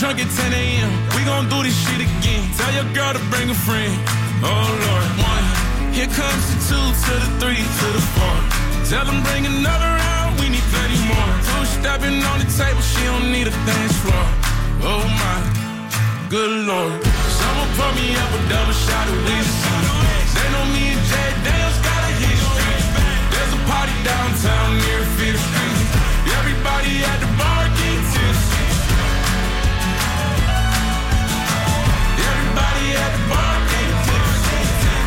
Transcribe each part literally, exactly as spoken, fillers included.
trunk at ten a.m. We gon' do this shit again. Tell your girl to bring a friend. Oh Lord, one. Here comes the two to the three to the four. Tell them bring another round. We need thirty more. Two stepping on the table. She don't need a dance floor. Oh my, good Lord. Someone pour me up a double shot of whiskey. They know me and Jay Daniels got a history. There's a party downtown near Fifth Street. Everybody at the bar get tipsy. Everybody at the bar get tipsy.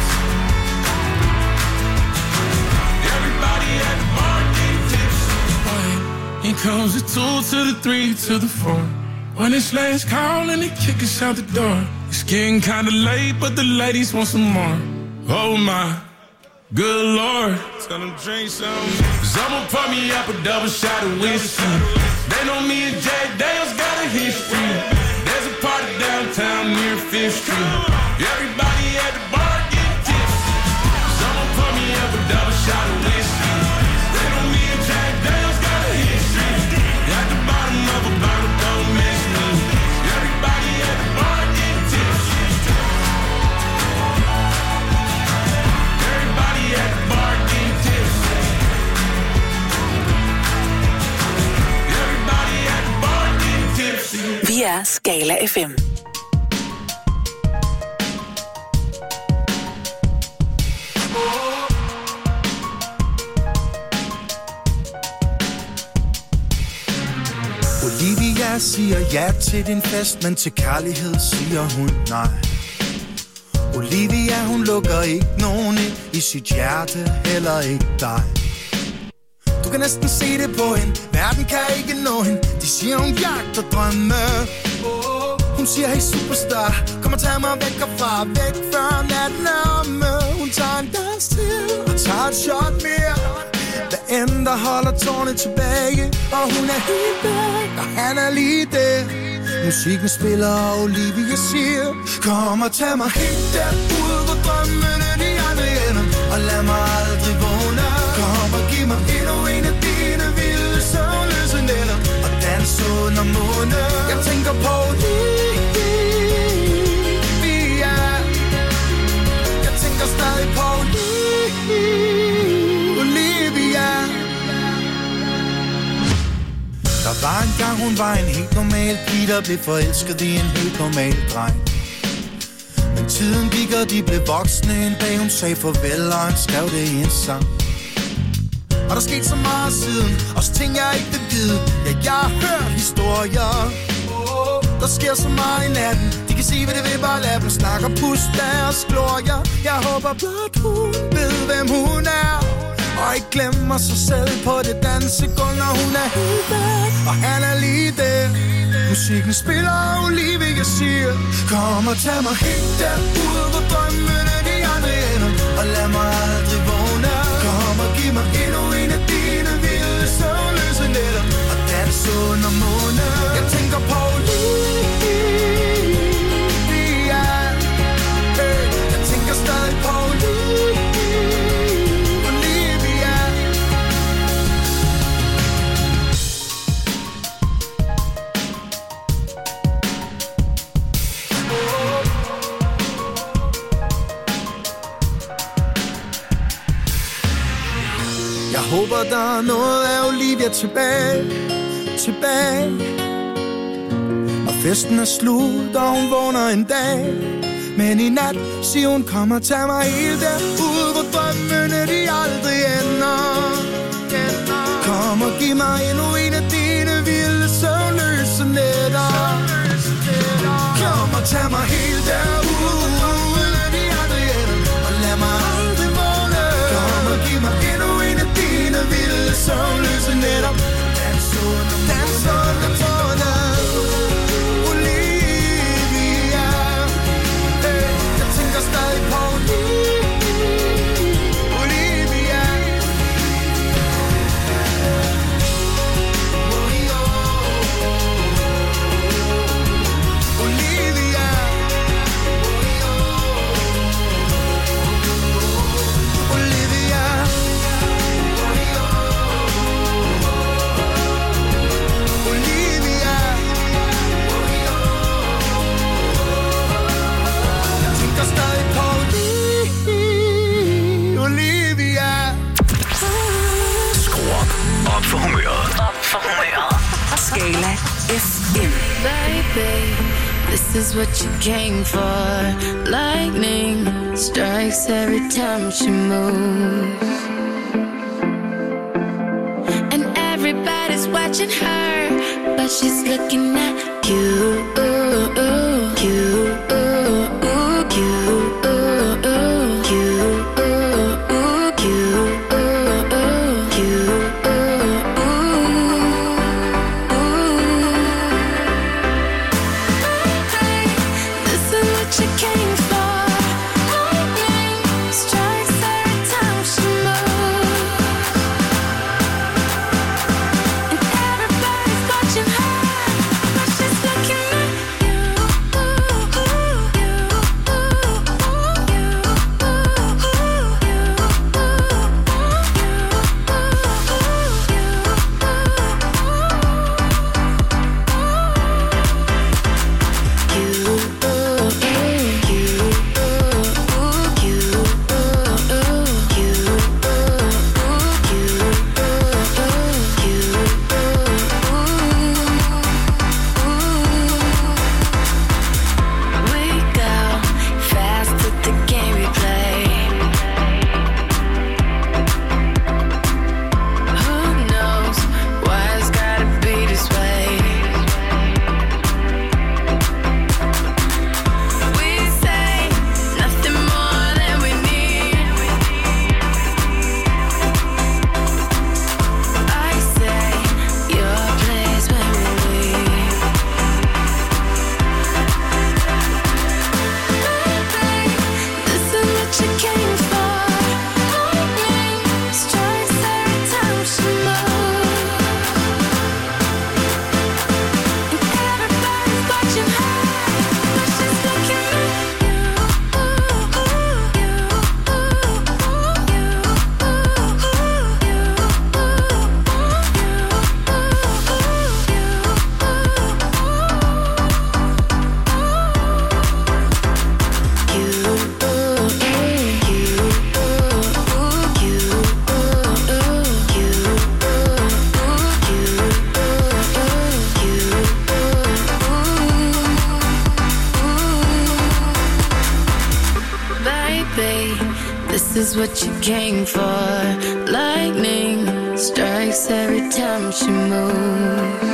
Everybody at the bar get tipsy. Here comes the two to the three to the four. When it's last call and they kick us out the door. It's getting kinda late, but the ladies want some more. Oh my, good Lord. Tell them drink some. Someone pour me up a double shot of whiskey. They know me and Jay Daniels got a history. There's a party downtown near Fifth Street. Everybody at the bar get tipsy. Someone pour me up a double shot of whiskey. They know me and Jay Daniels got a history. At the bottom of a bottle, don't miss me. Everybody at the bar get tipsy. Everybody at the bar get tipsy. Everybody at the bar get tipsy. Vi er Skala F M. Olivia siger ja til din fest, men til kærlighed siger hun nej. Olivia, hun lukker ikke nogen ind i sit hjerte, heller ikke dig. Du kan næsten se det på hende, verden kan ikke nå hende. De siger hun jagter drømme. Hun siger hey superstar, kom og tag mig væk herfra, væk før natten er omme. Hun tager en dans til og tager et shot mere. Hvad end der holder tårne tilbage, og hun er helt væk, og han er lige der. Musikken spiller, og Olivia siger, kom og tag mig helt derud, hvor drømmene de aldrig ender, og lad mig aldrig vågne. Kom og giv mig endnu en af dine vilde søvnløse nætter, og dans under måne. Jeg tænker på Olivia, jeg tænker stadig på Olivia. Der var en gang, hun var en helt normal pige, der blev forelsket i en helt normal dreng. Men tiden gik, og de blev voksne. En dag hun sagde farvel, og han skrev det i en sang. Og der skete så meget siden, også ting jeg ikke vil vide. Ja, jeg har hørt historier. Der sker så meget i natten, de kan sige hvad det vil, bare lad dem snakke og puste deres glorier. Jeg håber blot hun ved hvem hun er, og ikke glemmer sig selv på det dansegulv, når hun er helt væk, og han er lige der. Musikken spiller, og Olivia siger, kom og tag mig helt derud, hvor drømmene de aldrig ender, og lad mig aldrig vågne. Kom og giv mig endnu en af dine vilde søvnløse nætter, og dans under måne. Jeg tænker på Olivia, hey, jeg tænker stadig på Olivia. Jeg håber, der er noget af Olivia tilbage, tilbage. Og festen er slut, og hun vågner en dag. Men i nat siger hun, kom og tag mig helt derud, hvor drømmene de aldrig ender. Kom og giv mig endnu en af dine vilde søvnløse nætter. Kom og tag mig helt derud, de aldrig ender, og lad mig aldrig vågne. Kom og giv mig endnu en af dine vilde søvnløse nætter. Dans under, dans under tårne. Olivia, hey, jeg tænker stadig på Olivia. Baby, this is what you came for. Lightning strikes every time she moves, and everybody's watching her, but she's looking at you, you, you. Is what you came for. Lightning strikes every time she moves.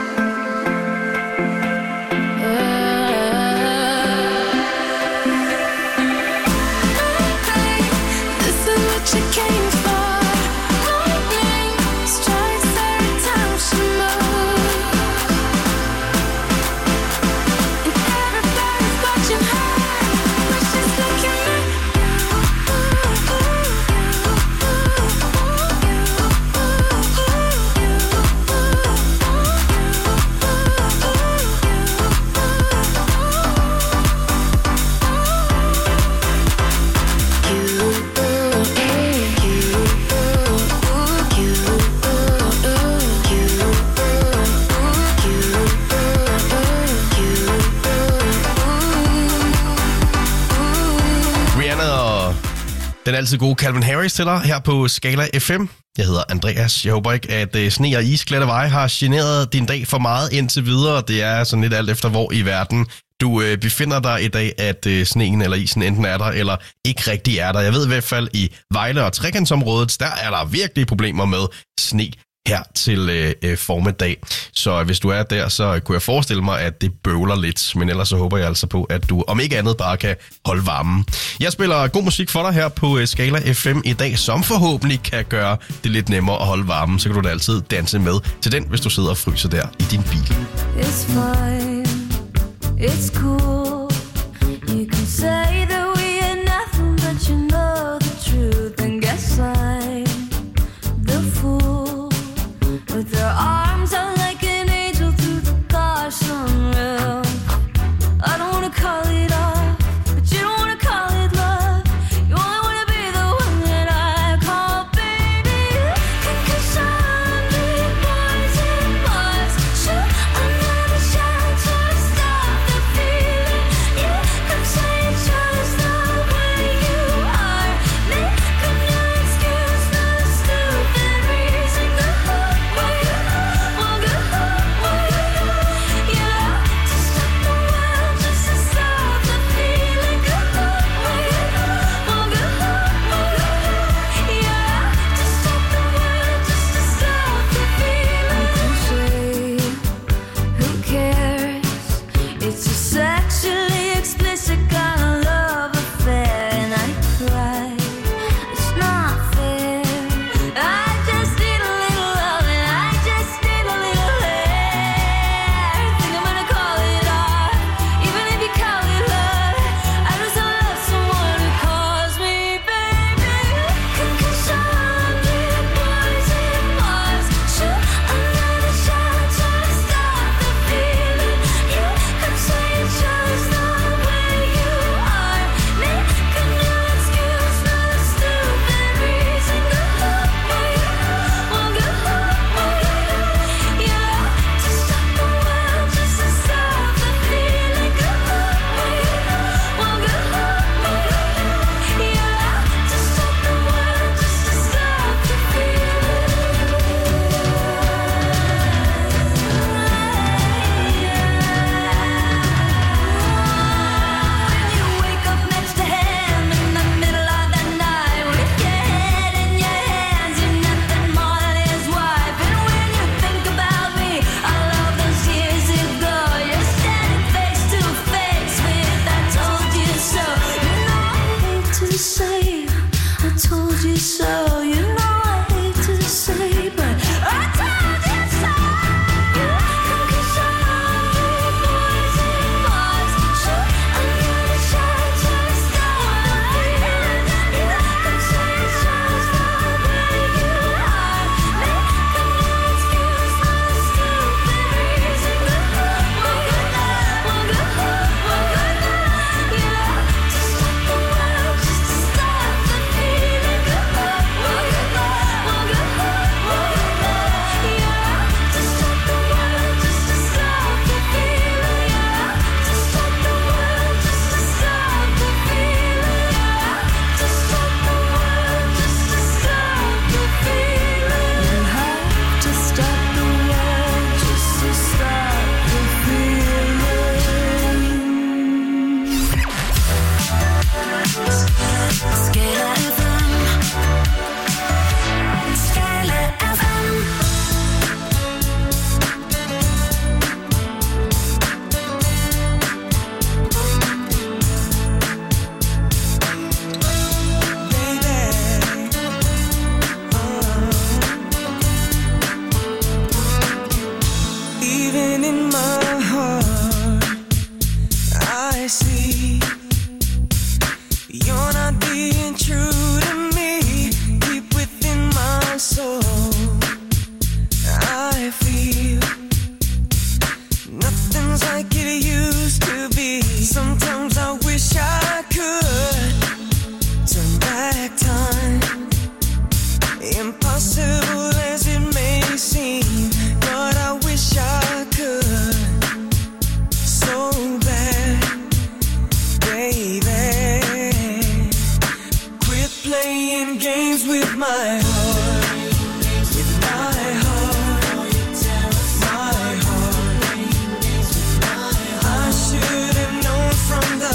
Den altid gode Calvin Harris til dig her på Skala F M. Jeg hedder Andreas. Jeg håber ikke, at uh, sne og isglatte veje har generet din dag for meget indtil videre. Det er sådan lidt alt efter, hvor i verden du uh, befinder dig i dag, at uh, sneen eller isen enten er der, eller ikke rigtig er der. Jeg ved i hvert fald, i Vejle og Trekantsområdet, der er der virkelig problemer med sne her til øh, formiddag. Så hvis du er der, så kunne jeg forestille mig, at det bøvler lidt. Men ellers så håber jeg altså på, at du om ikke andet bare kan holde varmen. Jeg spiller god musik for dig her på øh, Skala F M i dag, som forhåbentlig kan gøre det lidt nemmere at holde varmen. Så kan du da altid danse med til den, hvis du sidder og fryser der i din bil. It's fine. It's cool. You can say that we are nothing, but you know the truth. And guess I'm the fool. With their arms out like an angel through the gosh unreal. I don't wanna call it off, but you don't wanna call it love. You only wanna be the one that I call baby. Cause I'm big boys and boys. Sure, I'm never shy to stop the feeling. It's a sexually explicit kind of love affair, and I cry. It's not fair. I just need a little love, and I just need a little hair. Think I'm gonna call it art, even if you call it love. I just love someone who calls me baby. Concussion, hundred poison bars. Shoot another shot, try to stop the feeling. You could say it's just the way you are. Making no excuse for the stupid reason. Good luck, boy. Well, good luck, boy. You have to stop the world just to stop the feeling. Good luck, boy. Well, good luck, boy. You have to stop the world just to stop the When you wake up next to him in the middle of the night with your head in your hands, you're nothing more than his wife. And when you think about me, all of those years ago, you're standing face to face with I told you so. You know I hate to say I told you so. You know I hate to say, but I told you so. Concussion, poison bars. Shoot another shot, try to stop the feeling. You could say it's just the way you are. Making no excuse for the stupid reason. Good luck, well, good luck, well, good luck, well, good luck. You have to stop the world just to stop the feeling. Good luck, well, good luck, well, good luck, well, good luck. You have to stop the world just to stop the feeling. You have to stop the world just to stop the feeling. You have to stop the world just to stop the feeling. You have to stop the world just to stop the feeling. Skala F M. Skala F M. Even in my heart, I see you're not being true to me. Deep within my soul, I feel nothing's like it used to be. Sometimes I wish I could turn back time. Impossible as it may seem, but I wish I could so bad, baby. Quit playing games with my heart, with my heart, my heart. I should have known from the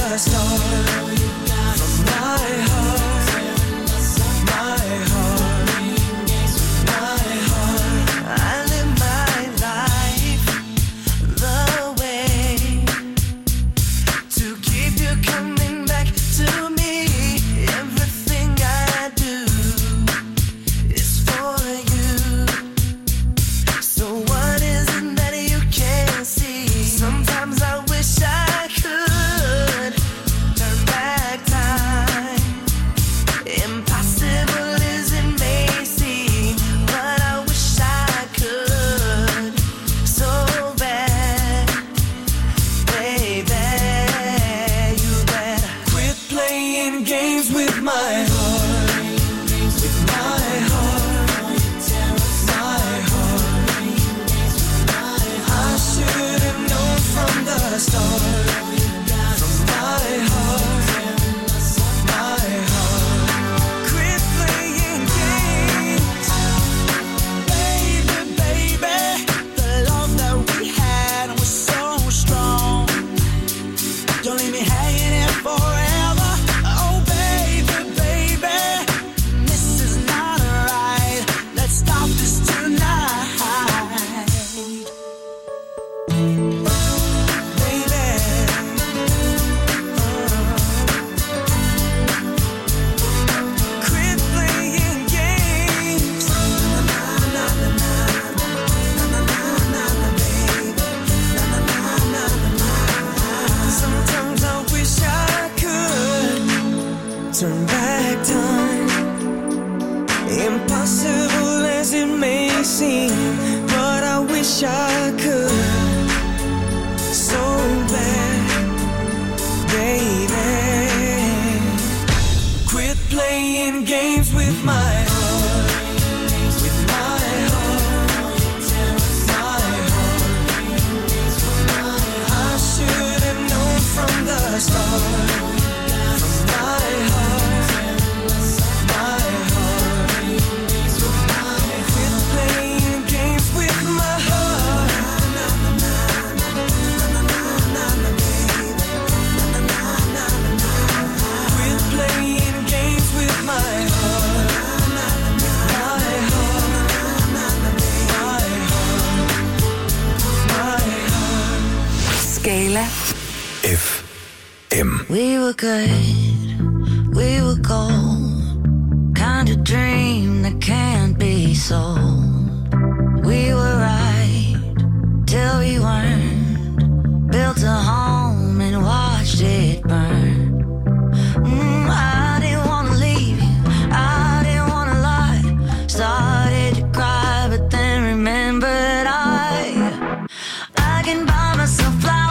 F M. We were good, we were gold, kind of dream that can't be sold. We were right till we weren't, built a home and watched it burn. Mm, I didn't wanna leave you, I didn't wanna lie, started to cry but then remembered I, I can buy myself flowers.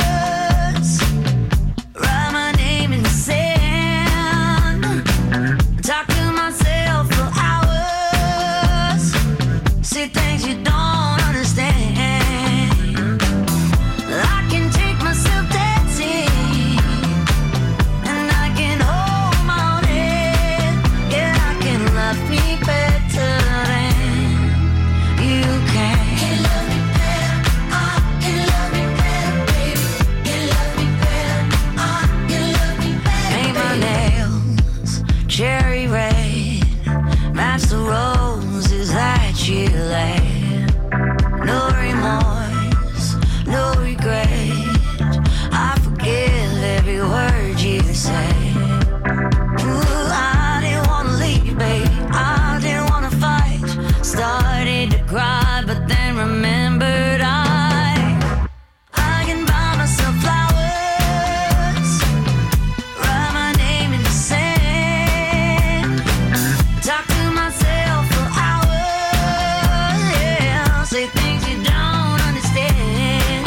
No remorse, no regret. I forgive every word you say. Ooh, I didn't wanna leave, babe. I didn't wanna fight. Started to cry, but then remembered I, I can buy myself flowers, write my name in the sand, talk to myself for hours, yeah, say things you don't understand.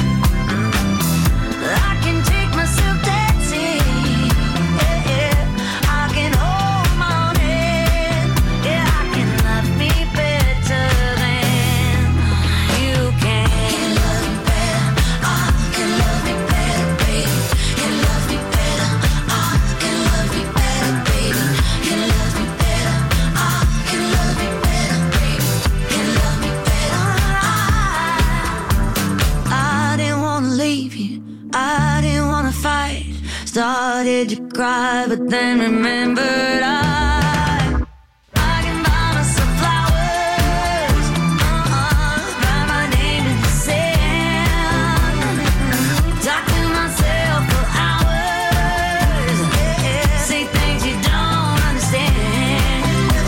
I can take myself dancing, yeah, yeah. I can hold my own head, yeah, I can love me better than you can. Can love me better, I can love me better, baby. Can love me better, I can love me better, baby. Can love me better, I can love me better, baby. Can love me better, I, I didn't wanna leave you, I didn't wanna fight. Started to cry, but then remembered I, I can buy myself flowers, uh-uh, write my name in the sand, talk to myself for hours, yeah, say things you don't understand.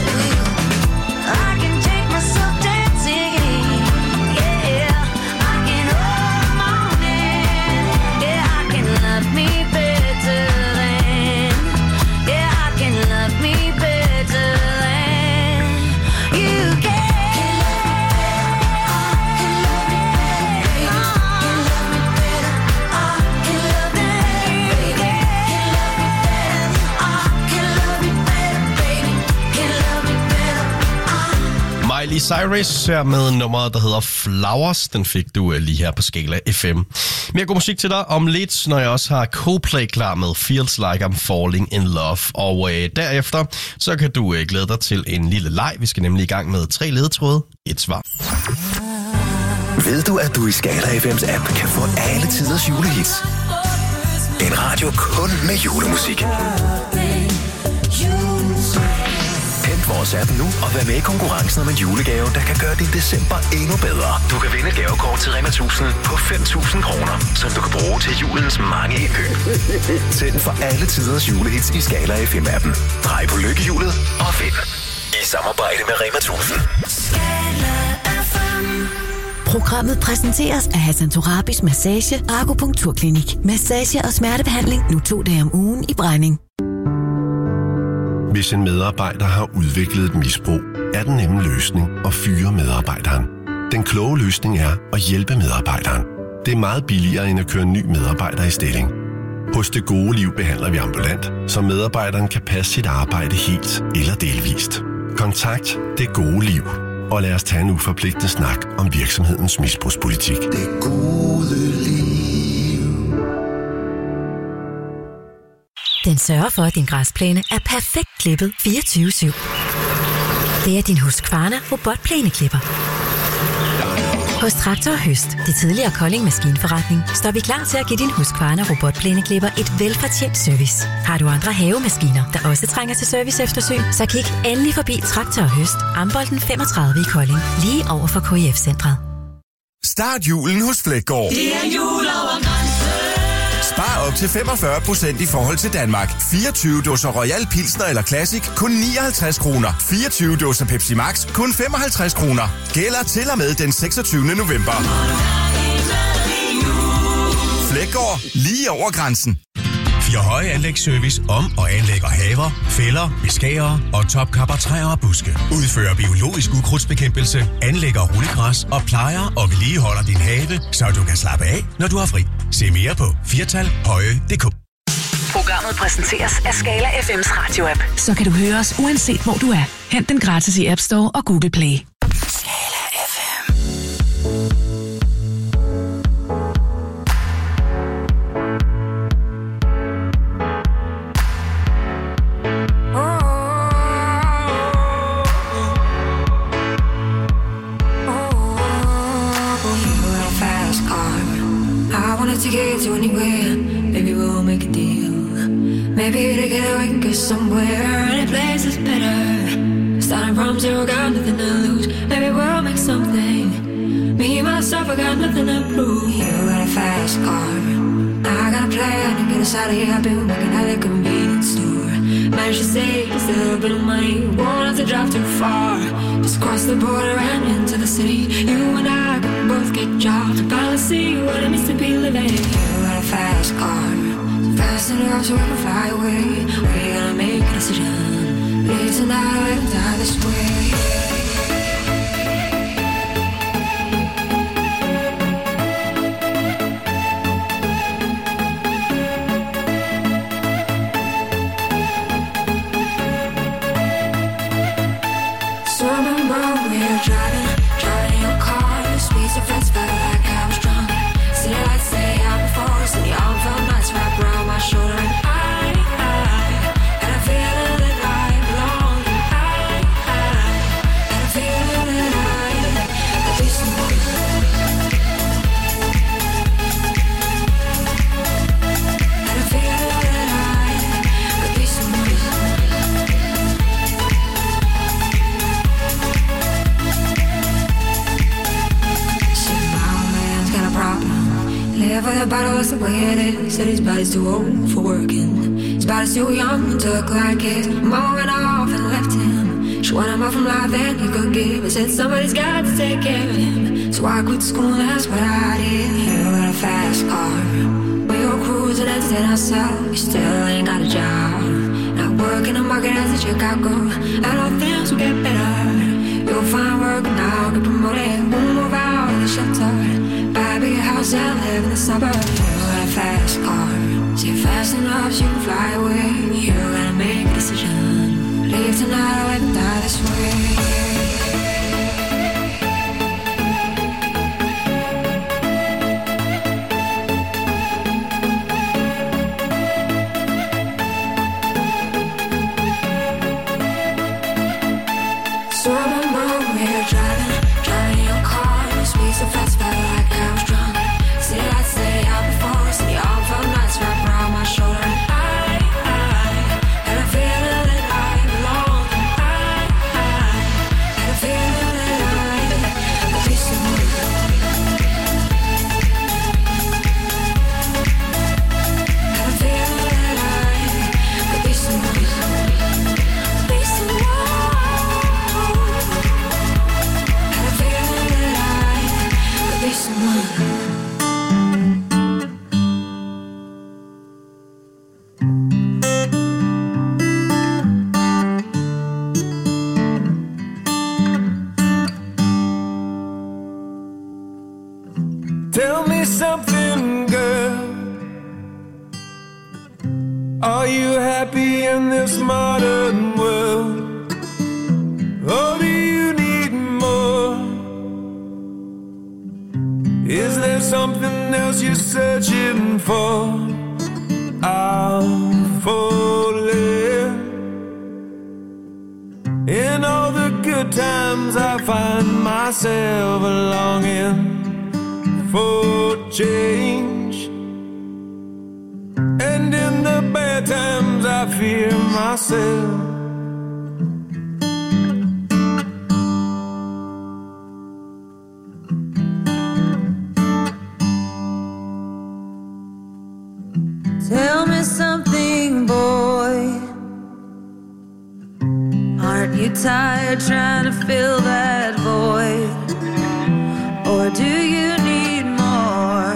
I can take myself dancing, yeah, I can hold my own hand, yeah, I can love me better than, yeah, I can love me better than you can. Can love me better, I can love me better, I can love me better, I can love me better, baby, can love me better, I. Miley Cyrus her med nummeret, der hedder Flowers. Den fik du lige her på Skala F M. Mere god musik til dig om lidt, når jeg også har Coldplay klar med Feels Like I'm Falling in Love. Og øh, derefter, så kan du øh, glæde dig til en lille leg. Vi skal nemlig i gang med tre ledetråde, et svar. Ved du, at du i Skala F M's app kan få alle tiders julehits? En radio kun med julemusik. Hent vores app nu og vær med i konkurrencen om en julegave, der kan gøre din december endnu bedre. Du kan vinde et gavekort til Rema tusind på fem tusind kroner, som du kan bruge til julens mange indkøb. Tænd for alle tiders julehits i Skala F M-appen. Drej på lykkehjulet og vind. I samarbejde med Rema tusind. Programmet præsenteres af Hassan Torabis Massage og Akupunkturklinik. Massage og smertebehandling nu to dage om ugen i Brejning. Hvis en medarbejder har udviklet et misbrug, er den nemme løsning at fyre medarbejderen. Den kloge løsning er at hjælpe medarbejderen. Det er meget billigere end at køre en ny medarbejder i stilling. Hos Det Gode Liv behandler vi ambulant, så medarbejderen kan passe sit arbejde helt eller delvist. Kontakt Det Gode Liv, og lad os tage en uforpligtende snak om virksomhedens misbrugspolitik. Det gode liv. Den sørger for, at din græsplæne er perfekt klippet fireogtyve syv. Det er din Husqvarna robotplæneklipper. Hos Traktor og Høst, det tidligere Kolding Maskinforretning, står vi klar til at give din Husqvarna robotplæneklipper et velfortjent service. Har du andre havemaskiner, der også trænger til serviceeftersyn, så kig endelig forbi Traktor og Høst, Ambolten femogtredive i Kolding, lige over for K I F-centret. Start julen hos Fleggaard. Det er jul over grænsen. Spar op til femogfyrre procent i forhold til Danmark. fireogtyve dåser Royal Pilsner eller Classic kun nioghalvtreds kroner. fireogtyve dåser Pepsi Max kun femoghalvtreds kroner. Gælder til og med den seksogtyvende november. Flækgaard, lige over grænsen. Fire Høje Anlægsservice om og anlægger haver, fælder, beskærer og topkapper træer og buske. Udfører biologisk ukrudtsbekæmpelse, anlægger rullegræs og plejer og vedligeholder din have, så du kan slappe af, når du har fri. Se mere på firtal høje punktum d k. Programmet præsenteres af Skala F M's radio-app. Så kan du høre os uanset hvor du er. Hent den gratis i App Store og Google Play. Skala F M. Take it to anywhere, maybe we'll make a deal. Maybe together we can go somewhere, any place is better. Starting from zero, got nothing to lose. Maybe we'll make something. Me, myself, I got nothing to prove. You got a fast car, I got a plan to get us out of here. I've been working at a convenience store. Managed to save just a little bit of money, won't have to drive too far. Just cross the border and into the city. You and I can both get jobs and finally see what it means to be living. You got a fast car, so fast enough so we can fly away. We're gonna make a decision, live tonight or let them die this way. The bottle is the way it is. Said his body's too old for working. His body's too young to look like his. Mom went off and left him. She wanted more from life than he could give. I said somebody's got to take care of him. So I quit school and that's what I did. You got a fast car, we go cruising and set ourselves. You still ain't got a job. Not working the market as a Chicago. And all things will get better. You'll find work now, get promoted. We'll move out of the shelter. Buy a big house and live in the suburbs. You got a fast car, say fast enough so you can fly away. You gotta make a decision, live tonight or let them die this way. Tell me something, girl. Are you happy in this modern world? Or do you need more? Is there something else you're searching for? I'm falling. In all the good times I find myself longing for change, and in the bad times I fear myself. Tell me something, boy. Aren't you tired trying to fill that void? Or do you need more?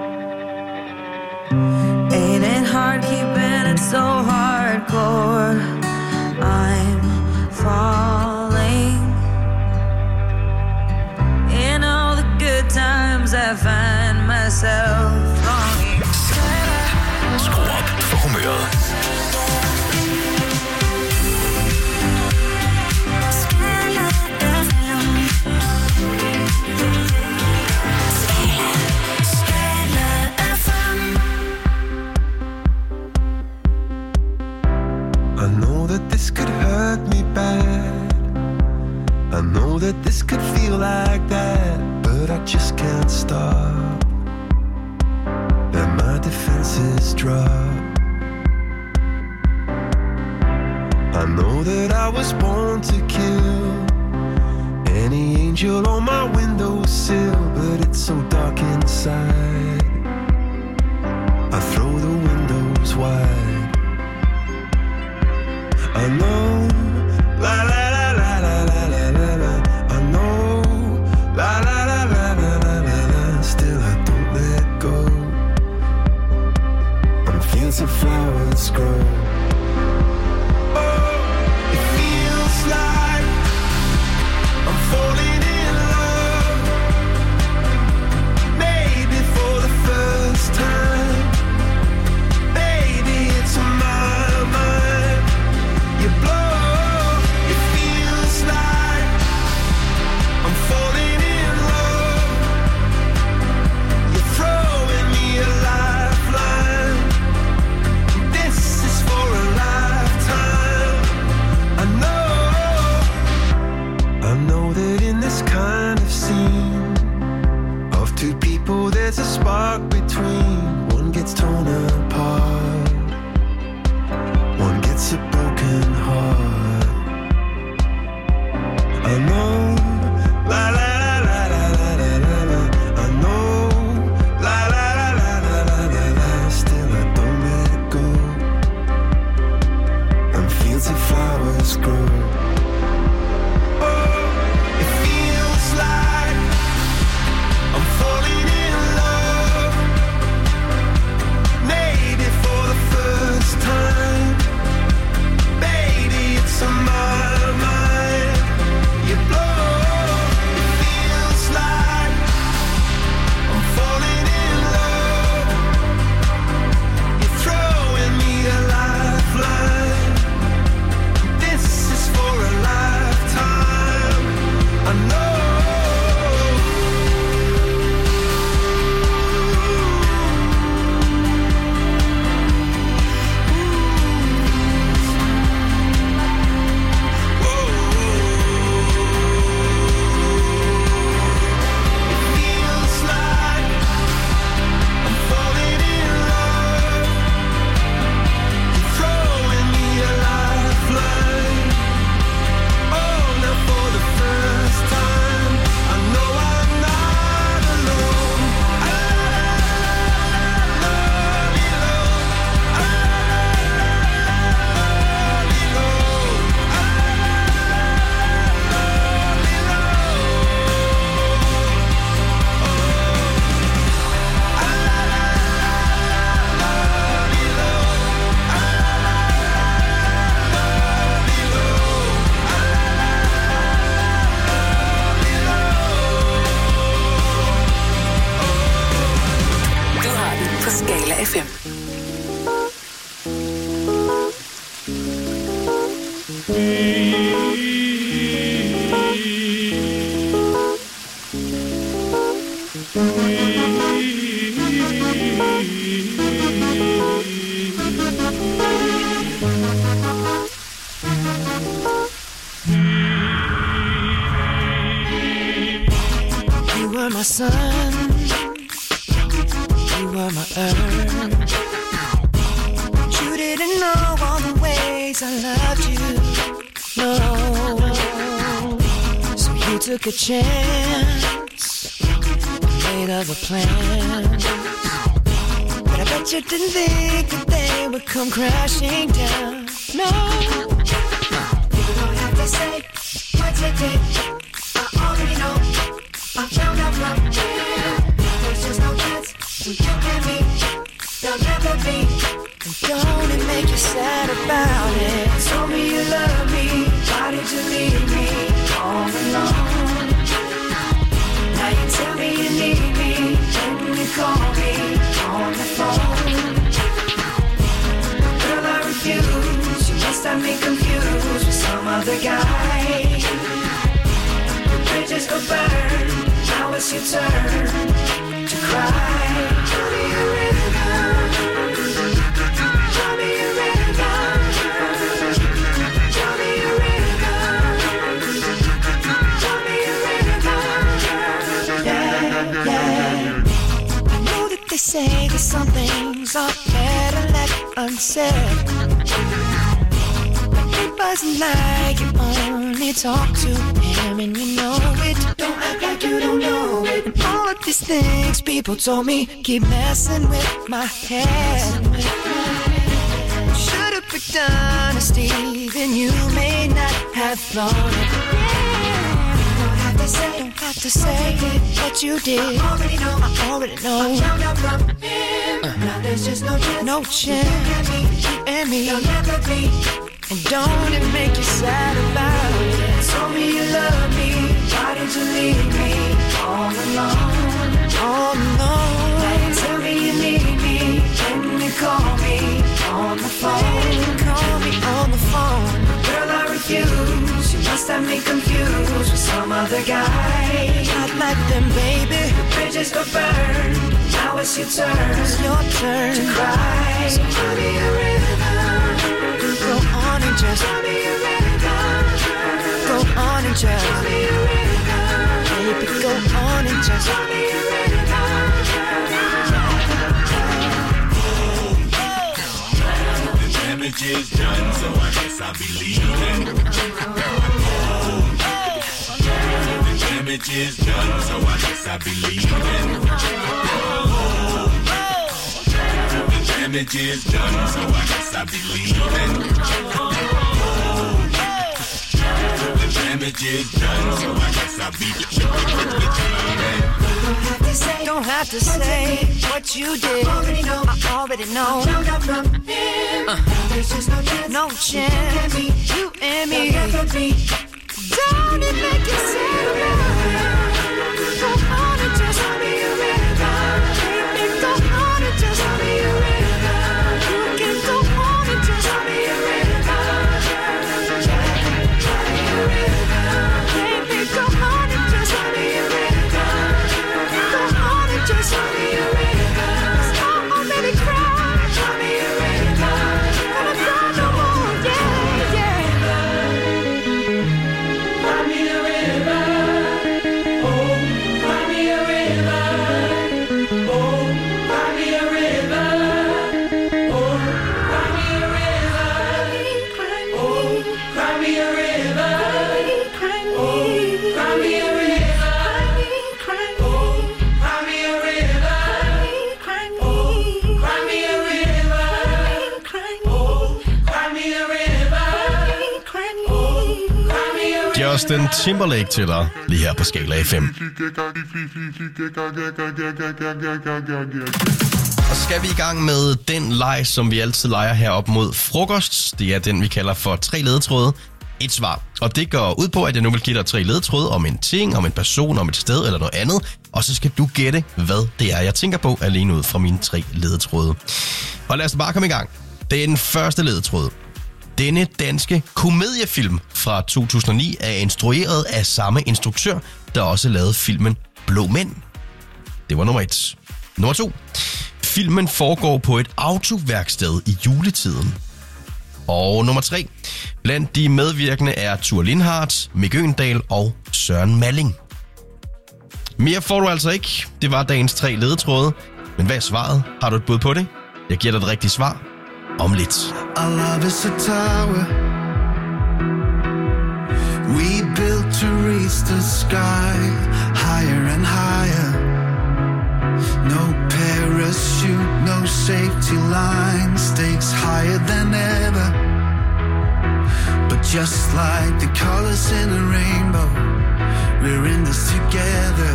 Ain't it hard keeping it so hardcore? I'm falling. In all the good times I find myself longing. Skru op for humøret. I know that this could hurt me bad. I know that this could feel like that, but I just can't stop. Let my defenses drop. I know that I was born to kill any angel on my windowsill, but it's so dark inside. I throw the windows wide. I know, la la la la la la la la la. I know, la la la la la la la la. Still I don't let go. On fields of flowers grow. Oh, it feels like I'm falling in love. Maybe for the first time. Baby, it's on my mind. You blow, it feels like I'm falling in love. You're throwing me a lifeline. This is for a lifetime. I know, I know that in this kind of scene of two people there's a spark between. One gets torn apart, one gets a broken heart. I know, la la la la la la la la. I know, la la la la la la la la. Still I don't let go. And fields of flowers grow. Oh, it feels like I'm falling in love. Maybe for the first time. Baby, it's on my mind. You blow, it feels like I'm falling in love. You're throwing me a lifeline. This is for a lifetime. I know. Feels like I'm falling in love. You're throwing me a lifeline. Oh, now for the first time, I know I'm not alone. I love you, love. I love you, love. Du har det på Skala F M. You were my sun, you were my earth. You didn't know all the ways I loved you, no. So you took a chance, made other plans, but I Bet you didn't think that they would come crashing down. No. You don't have to say what you did. I already know. I found out from there. There's just no chance you and me. There'll never be. And don't it make you sad about it? Told me you love me. Why did you leave me all alone? Now you tell me you need me. When you call me on the phone. Girl, I refuse. You must have me confused with some other guy. The bridges go burn. Now it's your turn to cry. Tell me a rhythm. Tell me a rhythm. Tell me a rhythm. Tell me a rhythm. Yeah, yeah. I know that they say that some things are better left unsaid. But it wasn't like you only talk to him and you know it. Don't act like you don't know it. All of these things people told me keep messing with my head. Should've picked honesty, then you may not have thought it. Don't have to say, don't have to say what you did. I already know, I already know. I found out from him. Uh. Now there's just no chance, no chance. You and me, you and me, you'll never be. And don't it make you sad about it? Told me you love me. Why did you leave me all alone? All alone. Now you tell me you need me. When you call me on the phone. Call me on the phone. Girl, I refuse. You must have me confused with some other guy. Not like them, baby. The bridges go burn. Now it's your turn. It's your turn to cry. So tell me a rhythm. Go on and just tell me a rhythm. Go on and just tell me a rhythm. Baby, go on and just tell me a rhythm. The damage is done, so I guess I'll be leaving. The damage is done, so I guess I'll be leaving. The damage is done, so I guess I'll be leaving. The damage is done, so I guess I'll be leaving. Don't have to say what you did. I already know. I already know. Found out from him. Uh. There's just no chance. No chance. You and me. Don't it make you sad about it? Go on and just tell me a rhythm. Baby, go on and just tell me a rhythm. You can go on and just tell me a rhythm. Tell me a rhythm. Baby, go on and just tell me a rhythm. Go on and just tell me a rhythm. Stop already crying. Tell me a rhythm. Gonna cry no more. Yeah, yeah. Cry me a rhythm. Oh, cry me a rhythm. Oh, cry me a rhythm. Oh, cry me a rhythm. Oh, cry me a rhythm. Oh, cry me a rhythm. Justin Timberlake til dig, lige her på Skala F M. Og så skal vi i gang med den leg, som vi altid leger herop mod frokost. Det er den, vi kalder for tre ledetråde, et svar. Og det går ud på, at jeg nu vil give dig tre ledetråde om en ting, om en person, om et sted eller noget andet. Og så skal du gætte, hvad det er, jeg tænker på, alene ud fra mine tre ledetråde. Og lad os bare komme i gang. Den første ledetråd. Denne danske komediefilm fra to tusind og ni er instrueret af samme instruktør, der også lavede filmen Blå Mænd. Det var nummer et. Nummer to. Filmen foregår på et autoværksted i juletiden. Og nummer tre. Blandt de medvirkende er Tur Lindhardt, Mick Øgendahl og Søren Malling. Mere får du altså ikke. Det var dagens tre ledetråde. Men hvad er svaret? Har du et bud på det? Jeg giver dig det rigtige svar om lidt. Our love is a tower we built to reach the sky, higher and higher. No parallel parachute, no safety line, stakes higher than ever. But just like the colors in a rainbow, we're in this together.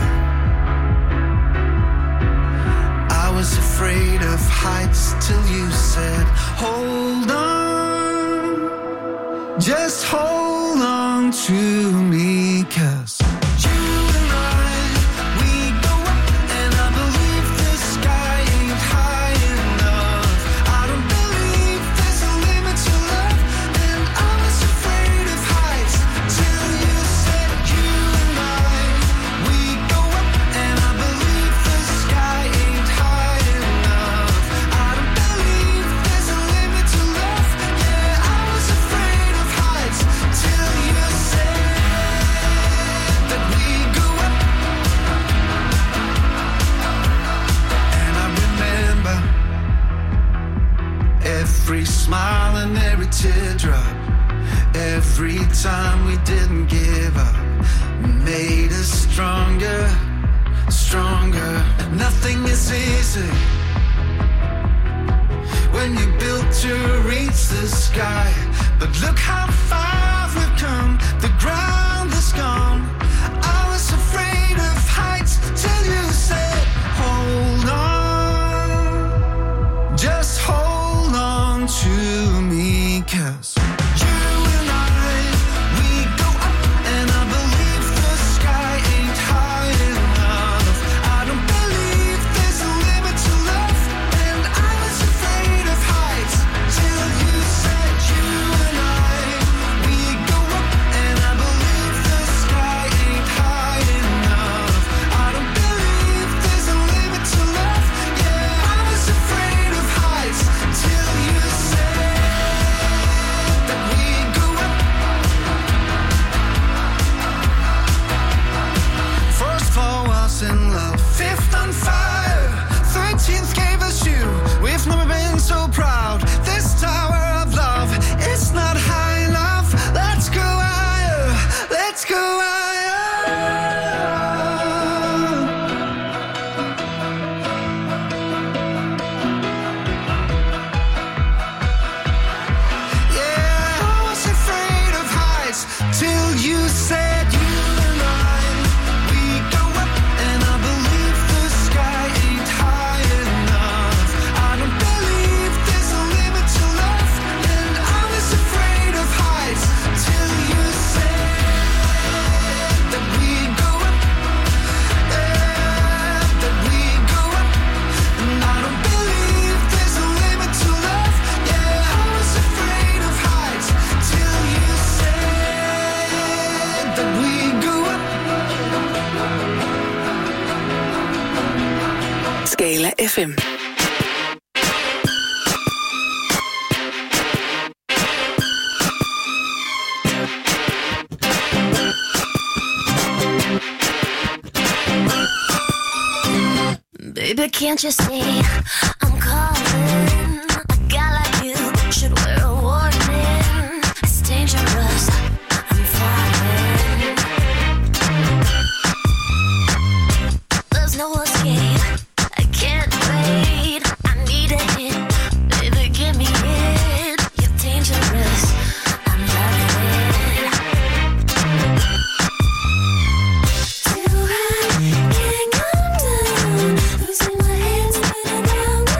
I was afraid of heights till you said, hold on, just hold on to me, 'cause every smile and every teardrop, every time we didn't give up, made us stronger, stronger. Nothing is easy when you built to reach the sky, but look how far we've come, the ground is gone. I was afraid of heights till you said, hold on, just hold on to me, 'cause you and I, we go up, and I believe the sky ain't high enough. I don't believe there's a limit to love, and I was afraid of heights till you said, you and I, we go up, and I believe the sky ain't high enough. I don't believe there's a limit to love. Yeah, I was afraid of heights till you said that we go up. First floor was in love, fifth on fire, thirteenth gave us you. We've never been so proud. This tower of love, it's not high enough. Let's go higher, let's go higher. Yeah, I was afraid of heights till you said, you and I, we go up, and I believe the sky ain't high enough. I don't believe there's a limit to love, and I was afraid of heights till you said that we go up, yeah, that we go up, and I don't believe there's a limit to love. Yeah, I was afraid of heights till you said that we go up. Skala F M. Baby, can't you see I'm calling? A guy like you should wear a warning. It's dangerous, I'm falling. There's no escape, I can't wait. I need a hit, baby, give me it. You're dangerous, I'm loving it. Too high, can't come down. Losing my head, spinning round.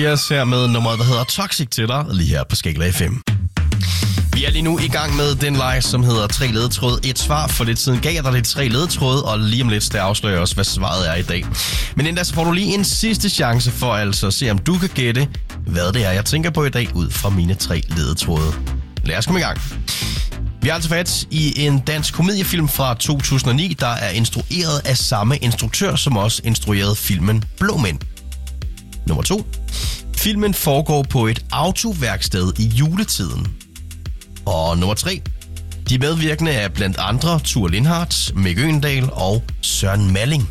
Diaz her med nummeret, der hedder Toxic til dig, lige her på Skala F M. Vi er lige nu i gang med den live, som hedder tre ledetråd. Et svar for lidt siden gav jeg dig lidt tre ledetråd, og lige om lidt, der afslører også, hvad svaret er i dag. Men inden da, så får du lige en sidste chance for altså at se, om du kan gætte, hvad det er, jeg tænker på i dag, ud fra mine tre ledetråde. Lad os komme i gang. Vi har altså fat i en dansk komediefilm fra to tusind og ni, der er instrueret af samme instruktør, som også instruerede filmen Blå Mænd. Nummer to. Filmen foregår på et autoværksted i juletiden. Og nummer tre. De medvirkende er blandt andre Thure Lindhardt, Mick Øgendahl og Søren Malling.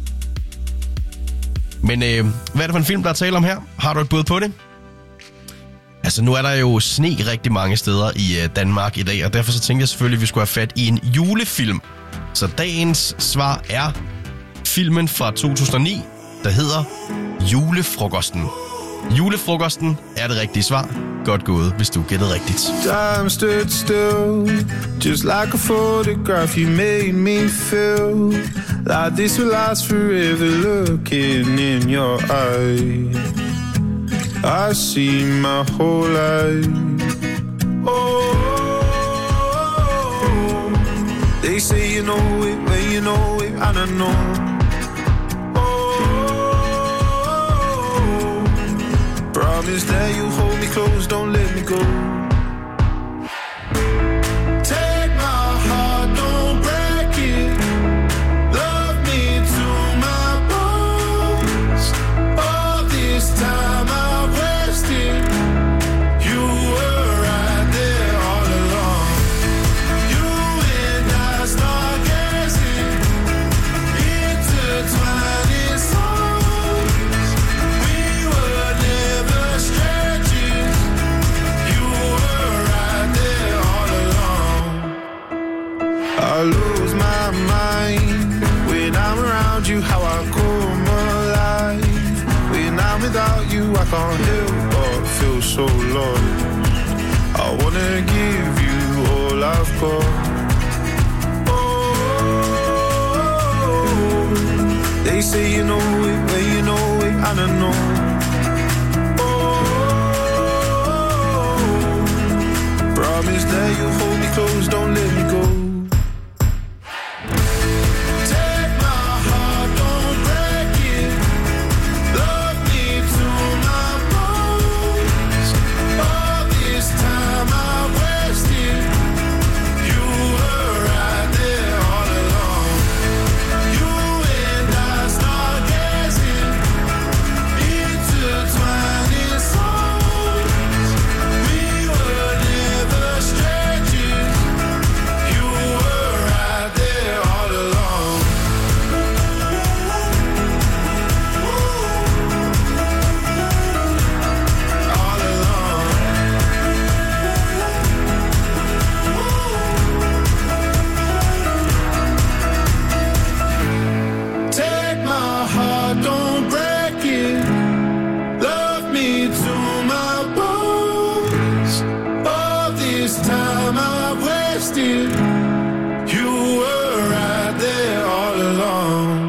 Men øh, hvad er det for en film, der er tale om her? Har du et bud på det? Altså, nu er der jo sne rigtig mange steder i øh, Danmark i dag, og derfor så tænkte jeg selvfølgelig, at vi skulle have fat i en julefilm. Så dagens svar er filmen fra to tusind og ni, der hedder Julefrokosten. Julefrokosten er det rigtige svar. Godt gået, hvis du gættede rigtigt. Time stood still, just like a photograph. You made me feel like this will last forever. Looking in your eyes, I see my whole life. Oh, they say you know it when you know it, and I know. Promise that you hold me close, don't let me go. Take my heart, don't break it. Love me to my bones. All this time I've wasted. You were right there all along. You and I start gazing, intertwining songs. We were never stretches. You were right there all along. I lose my mind when I'm around you. How I come alive when I'm without you. I can't help but feel so lost. I wanna give you all I've got. Oh, they say you know it when you know it, and I know. Promise that you hold me close, don't let me go. Take my heart, don't break it. Love me to my bones. All this time I wasted. You were right there all along. You and I start gazing, intertwining songs. We were never stretches. You were right there all along. All along. Take my heart, don't break it. Love me to my bones. All this time I've wasted. You were right there all along.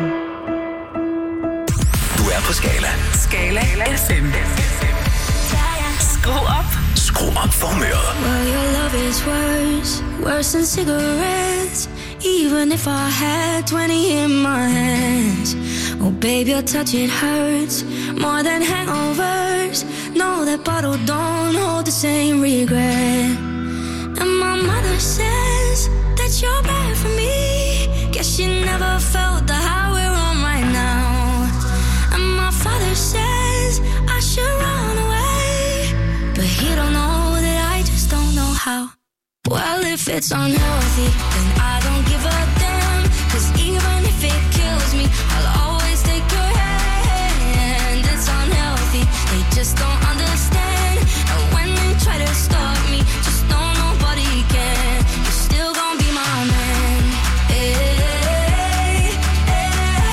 Du er på Skala. Skala F M. Skru op. Skru op for humøret. Well, your love is worse, worse than cigarettes. Even if I had twenty in my hands. Oh, babe, your touch, it hurts more than hangovers. No, that bottle don't hold the same regret. And my mother says that you're bad for me. Guess she never felt the high we're on right now. And my father says I should run away, but he don't know that I just don't know how. Well, if it's unhealthy, then I don't give a damn. Cause even if it kills me, I'll always take your hand. It's unhealthy, they just don't understand. And when they try to stop me, just know nobody can. You're still gonna be my man. Hey, hey,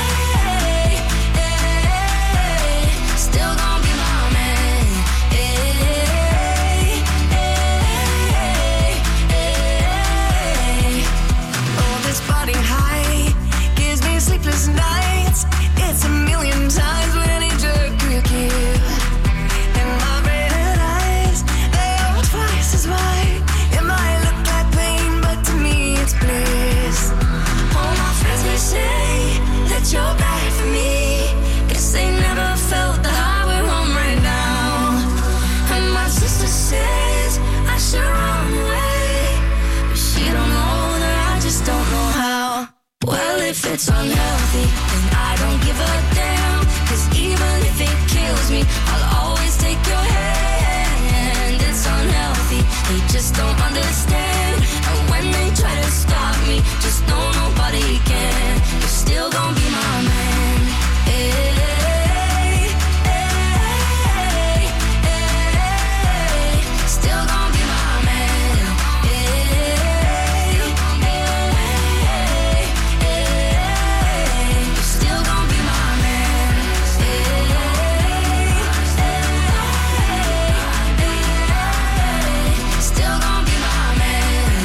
hey, still gonna be my man. Hey, hey, hey. Oh, this body high gives me sleepless nights. It's a million times what I need you to give. it's unhealthy, then I don't give a damn. Cause even if it kills me, I'll always take your hand. It's unhealthy, they just don't understand. And when they try to stop me, just know nobody can. You're still gonna be my man. Hey, hey, hey, hey. Still gonna be my man. Hey, hey, hey, hey. You're still gonna be my man. Hey, hey, hey. Still gonna be my man.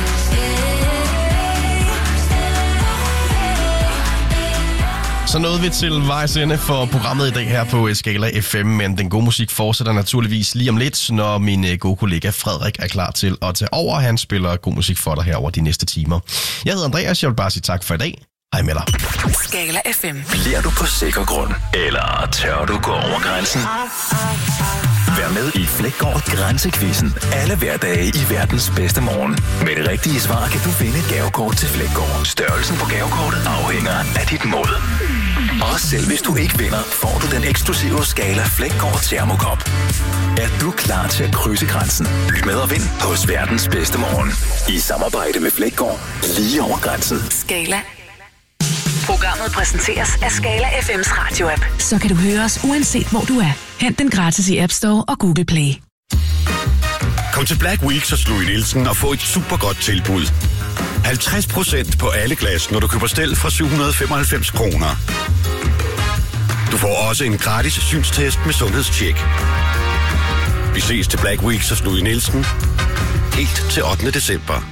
Så nåede vi til vejs ende for programmet i dag her på Skala F M, men den gode musik fortsætter naturligvis lige om lidt, når min gode kollega Frederik er klar til at tage over. Han spiller god musik for dig her over de næste timer. Jeg hedder Andreas, jeg vil bare sige tak for i dag. Hej med dig. Skala F M. Bliver du på sikker grund, eller tør du gå over grænsen? Vær med i Flækgaard Grænsequizzen alle hverdage i verdens bedste morgen. Med det rigtige svar kan du vinde et gavekort til Flækgaard. Størrelsen på gavekortet afhænger af dit mod. Og selv hvis du ikke vinder, får du den eksklusive Skala Flækgaard Thermokop. Er du klar til at krydse grænsen? Lyt med og vind hos verdens bedste morgen. I samarbejde med Flækgaard lige over grænsen. Skala. Programmet præsenteres af Skala F M's radio-app. Så kan du høre os uanset hvor du er. Hent den gratis i App Store og Google Play. Kom til Black Week hos Louis Nielsen og få et super godt tilbud. halvtreds procent på alle glas, når du køber stel fra syv hundrede og femoghalvfems kroner. Du får også en gratis synstest med sundhedstjek. Vi ses til Black Week hos Louis Nielsen helt til ottende december.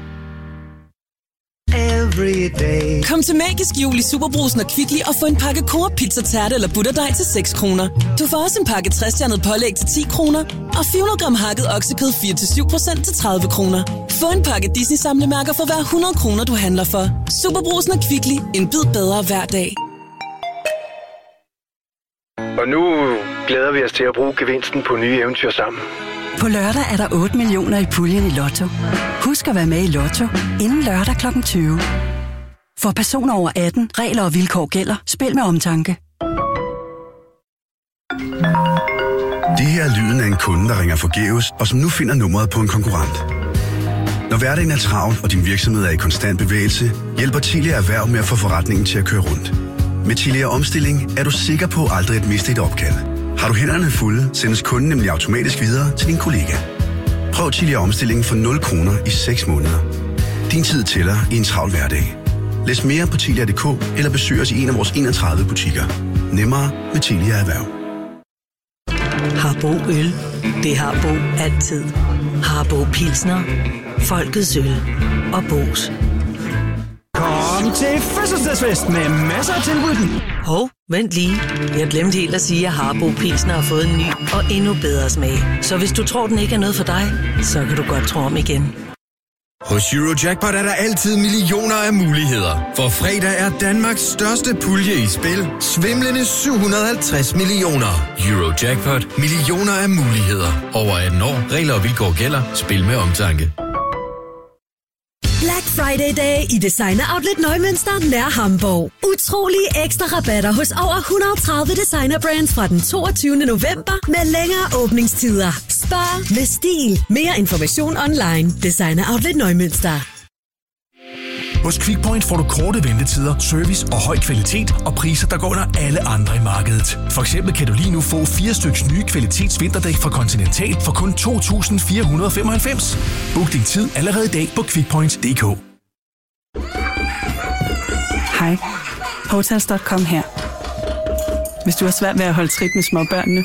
Kom til Magisk Jul i Superbrugsen og Kvickly og få en pakke Coop Pizza Tærte eller butterdej til seks kroner. Du får også en pakke tres-stjernet pålæg til ti kroner og fire hundrede gram hakket oksekød fire til syv procent til tredive kroner. Få en pakke Disney samlemærker for hver hundrede kroner du handler for. Superbrugsen og Kvickly. En bid bedre hver dag. Og nu glæder vi os til at bruge gevinsten på nye eventyr sammen. På lørdag er der otte millioner i puljen i Lotto. Husk at være med i Lotto inden lørdag klokken tyve. For personer over atten, regler og vilkår gælder. Spil med omtanke. Det her er lyden af en kunde, der ringer forgæves, og som nu finder nummeret på en konkurrent. Når hverdagen er travl, og din virksomhed er i konstant bevægelse, hjælper Telia Erhverv med at få forretningen til at køre rundt. Med Telia Omstilling er du sikker på aldrig at miste et opkald. Har du hænderne fulde, sendes kunden nemlig automatisk videre til din kollega. Prøv Telia Omstilling for nul kroner i seks måneder. Din tid tæller i en travl hverdag. Læs mere på telia punktum d k eller besøg os i en af vores enogtredive butikker. Nemmere med Telia Erhverv. Harbo Øl. Det har Bo altid. Harbo Pilsner. Folkets øl. Og Bo's. Kom til fødselsdagsfest med masser af tilbud. Hov, vent lige. Jeg glemte helt at sige, at Harbo Pilsner har fået en ny og endnu bedre smag. Så hvis du tror, den ikke er noget for dig, så kan du godt tro om igen. Hos Eurojackpot er der altid millioner af muligheder. For fredag er Danmarks største pulje i spil. Svimlende syv hundrede og halvtreds millioner. Eurojackpot. Millioner af muligheder. Over atten år. Regler og vilkår gælder. Spil med omtanke. Black Friday-dag i Designer Outlet Neumünster nær Hamburg. Utrolige ekstra rabatter hos over et hundrede og tredive designer brands fra den toogtyvende november med længere åbningstider. Spar med stil. Mere information online. Designer Outlet Neumünster. Hos Quickpoint får du korte ventetider, service og høj kvalitet og priser, der går under alle andre i markedet. For eksempel kan du lige nu få fire styks nye kvalitetsvinterdæk fra Continental for kun to tusind fire hundrede og femoghalvfems. Book din tid allerede i dag på quickpoint punktum d k. Hej, Hotels punktum com her. Hvis du har svært ved at holde trit med småbørnene,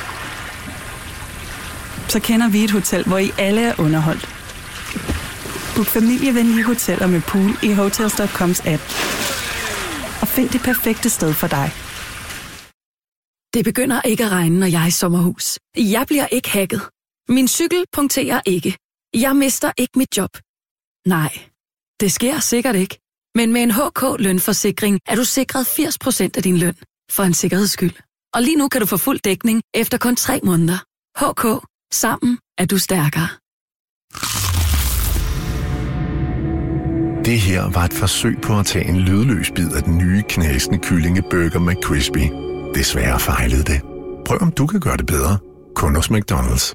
så kender vi et hotel, hvor I alle er underholdt. Book familievenlige hoteller med pool i Hotels punktum coms app. Og find det perfekte sted for dig. Det begynder ikke at regne, når jeg er i sommerhus. Jeg bliver ikke hacket. Min cykel punkterer ikke. Jeg mister ikke mit job. Nej, det sker sikkert ikke. Men med en H K-lønforsikring er du sikret firs procent af din løn. For en sikkerheds skyld. Og lige nu kan du få fuld dækning efter kun tre måneder. H K. Sammen er du stærkere. Det her var et forsøg på at tage en lydløs bid af den nye knasende kyllingeburger McCrispy. Desværre fejlede det. Prøv om du kan gøre det bedre. Kun hos McDonald's.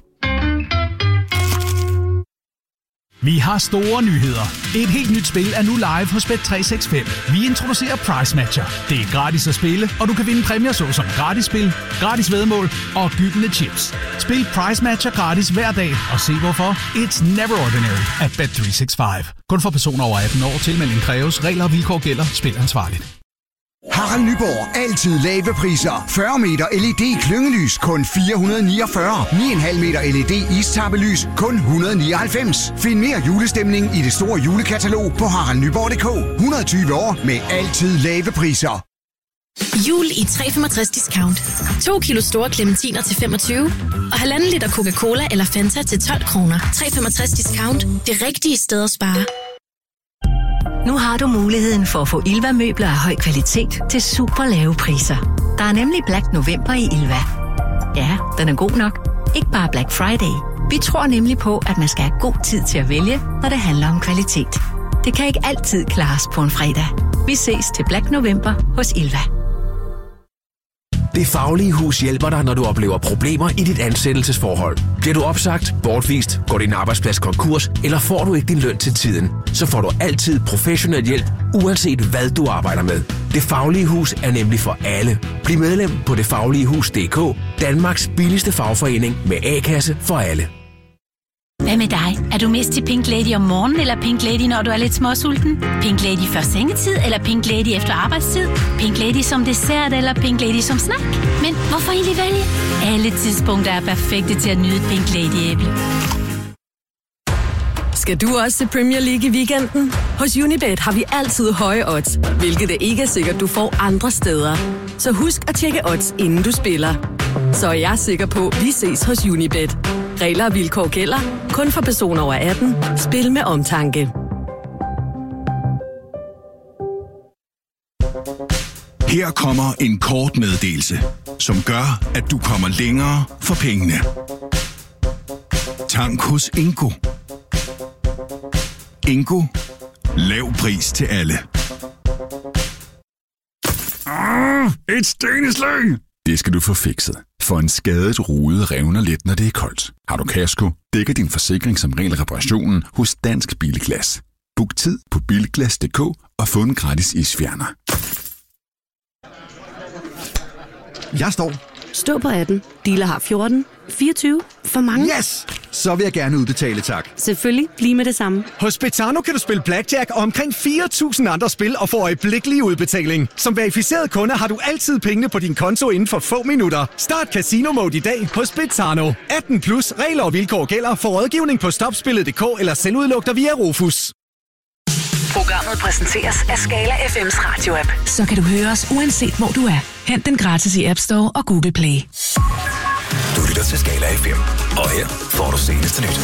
Vi har store nyheder. Et helt nyt spil er nu live hos Bet tre seks fem. Vi introducerer Price Matcher. Det er gratis at spille, og du kan vinde præmier såsom gratis spil, gratis væddemål og gyldne chips. Spil Price Matcher gratis hver dag, og se hvorfor. It's never ordinary at Bet tre seks fem. Kun for personer over atten år. Tilmelding kræves. Regler og vilkår gælder. Spil ansvarligt. Harald Nyborg. Altid lave priser. fyrre meter L E D klyngelys. Kun fire hundrede niogfyrre. ni komma fem meter L E D istappelys. Kun et hundrede og nioghalvfems. Find mere julestemning i det store julekatalog på harald nyborg punktum d k. et hundrede og tyve år med altid lave priser. Jul i tre komma femogtres discount. To kilo store clementiner til femogtyve og halvanden liter Coca-Cola eller Fanta til tolv kroner. tre komma femogtres discount. Det rigtige sted at spare. Nu har du muligheden for at få Ilva-møbler af høj kvalitet til super lave priser. Der er nemlig Black November i Ilva. Ja, den er god nok. Ikke bare Black Friday. Vi tror nemlig på, at man skal have god tid til at vælge, når det handler om kvalitet. Det kan ikke altid klares på en fredag. Vi ses til Black November hos Ilva. Det Faglige Hus hjælper dig, når du oplever problemer i dit ansættelsesforhold. Bliver du opsagt, bortvist, går din arbejdsplads konkurs, eller får du ikke din løn til tiden, så får du altid professionel hjælp, uanset hvad du arbejder med. Det Faglige Hus er nemlig for alle. Bliv medlem på det faglige hus punktum d k, Danmarks billigste fagforening med A-kasse for alle. Hvad med dig? Er du mest til Pink Lady om morgenen, eller Pink Lady, når du er lidt småsulten? Pink Lady før sengetid, eller Pink Lady efter arbejdstid? Pink Lady som dessert, eller Pink Lady som snack? Men hvorfor egentlig vælge? Alle tidspunkter er perfekte til at nyde Pink Lady-æble. Skal du også til Premier League i weekenden? Hos Unibet har vi altid høje odds, hvilket det ikke er sikkert, du får andre steder. Så husk at tjekke odds, inden du spiller. Så er jeg sikker på, at vi ses hos Unibet. Regler og vilkår gælder. Kun for personer over atten. Spil med omtanke. Her kommer en kort meddelelse, som gør, at du kommer længere for pengene. Tank hos Ingo. Ingo. Lav pris til alle. Ah, et steneslæng! Det skal du få fikset. For en skadet rude revner let, når det er koldt. Har du kasko, dækker din forsikring som regel reparationen hos Dansk Bilglas. Book tid på bilglas punktum d k og få en gratis isfjerner. Jeg står. Stå på atten. Dealer har fjorten. fireogtyve. For mange. Yes! Så vil jeg gerne udbetale, tak. Selvfølgelig. Lige med det samme. Hos Betano kan du spille blackjack og omkring fire tusind andre spil og få øjeblikkelig udbetaling. Som verificeret kunde har du altid pengene på din konto inden for få minutter. Start Casino Mode i dag hos Betano. atten plus. Regler og vilkår gælder. For rådgivning på stopspillet punktum d k eller selvudlugter via Rufus. Programmet præsenteres af Skala F M's radio-app. Så kan du høre os uanset hvor du er. Hent den gratis i App Store og Google Play. Du lytter til Skala F M, og her får du seneste nyt.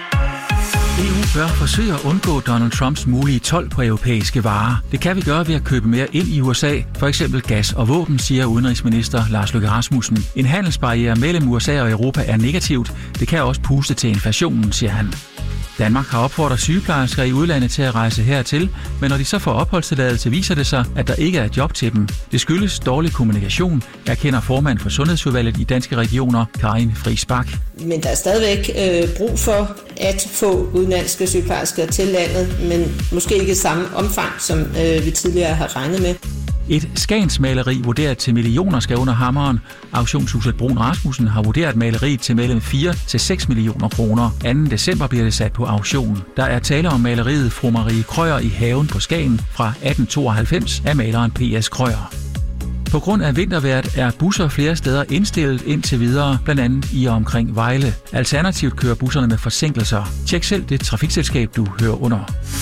E U bør forsøge at undgå Donald Trumps mulige told på europæiske varer. Det kan vi gøre ved at købe mere ind i U S A, for eksempel gas og våben, siger udenrigsminister Lars Løkke Rasmussen. En handelsbarriere mellem U S A og Europa er negativt. Det kan også puste til inflationen, siger han. Danmark har opfordret sygeplejersker i udlandet til at rejse hertil, men når de så får opholdstilladelse, viser det sig, at der ikke er job til dem. Det skyldes dårlig kommunikation, erkender formand for Sundhedsudvalget i Danske Regioner, Karin Friis Bak. Men der er stadigvæk øh, brug for at få udenlandske sygeplejersker til landet, men måske ikke i samme omfang, som øh, vi tidligere har regnet med. Et Skagensmaleri vurderet til millioner skal under hammeren. Auktionshuset Brun Rasmussen har vurderet maleriet til mellem fire til seks millioner kroner. anden december bliver det sat på auktion. Der er tale om maleriet Fru Marie Krøyer i haven på Skagen fra atten tooghalvfems af maleren P S Krøyer. På grund af vintervejret er busser flere steder indstillet indtil videre, blandt andet i og omkring Vejle. Alternativt kører busserne med forsinkelser. Tjek selv det trafikselskab, du hører under.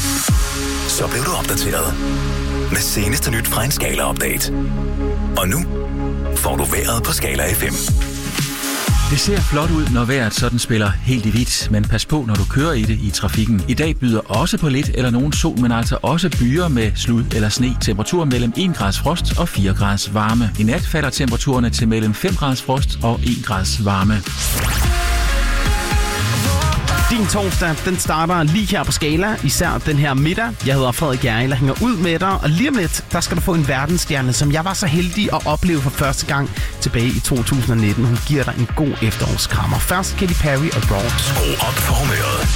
Så blev du opdateret med seneste nyt fra en Skala-update. Og nu får du vejret på Skala F M. Det ser flot ud, når vejret sådan spiller helt i hvidt, men pas på, når du kører i det i trafikken. I dag byder også på lidt eller nogen sol, men altså også byer med slud eller sne. Temperaturer mellem en grads frost og fire grads varme. I nat falder temperaturerne til mellem fem grads frost og en grads varme. Din torsdag, den starter lige her på Skala, især den her middag. Jeg hedder Frederik Jerrild og hænger ud med dig, og lige om lidt, der skal du få en verdensstjerne, som jeg var så heldig at opleve for første gang tilbage i to tusind nitten. Hun giver dig en god efterårskrammer. Først Katy Perry og Raw. Skru op for humøret.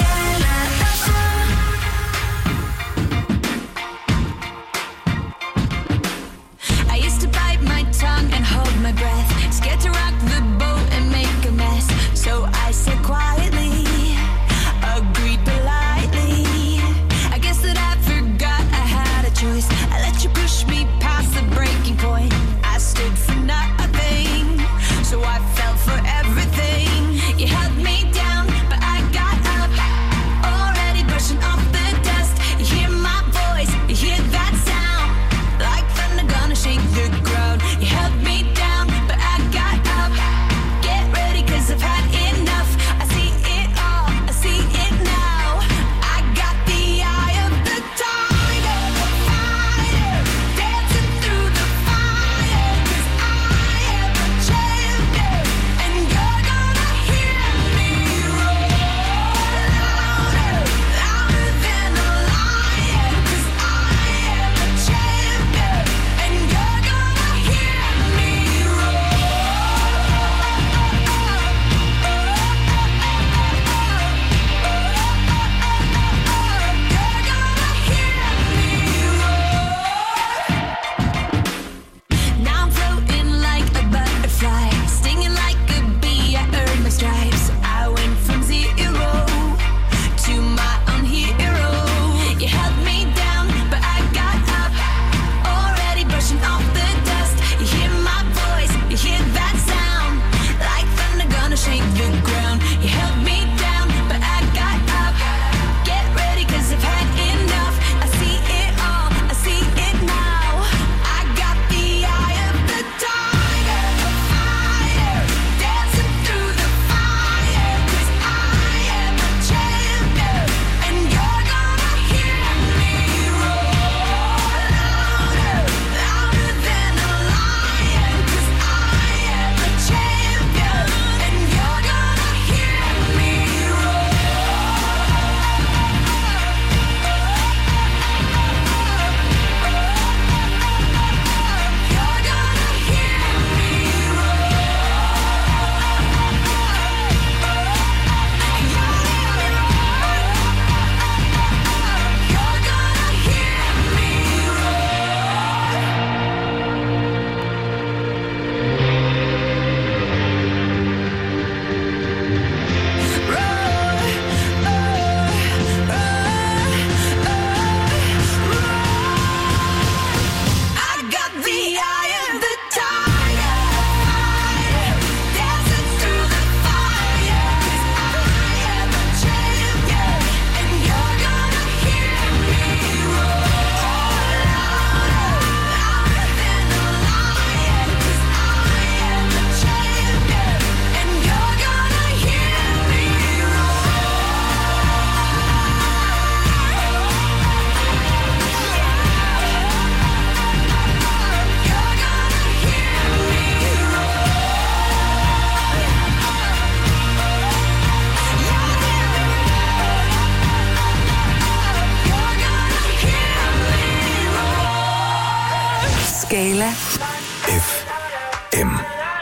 My breath, scared to rock the boat and make a mess. So I said quietly, agreed politely. I guess that I forgot I had a choice. I let you push me past the breaking point. I stood for nothing, so I fell for everything. You held me down, but I got up, already brushing off the dust. You hear my voice, you hear that sound, like thunder gonna shake the ground. You held me down. I've had enough. I see it all. I see it now. I got the eye of the tiger, fighter, dancing through the fire. 'Cause I am a champion, and you're gonna hear me roar louder, louder than a lion. 'Cause I am a champion, and you're gonna hear me roar. Stripes. I went from zero to my own hero. You held me down, but I got up, already brushing off the dust. You hear my voice, you hear that sound, like thunder gonna shake the ground. You held me down, but I got up. Get ready, 'cause I've had enough. I see it all, I see it now. I got the eye of the tiger, fire, dancing through the Skala F M.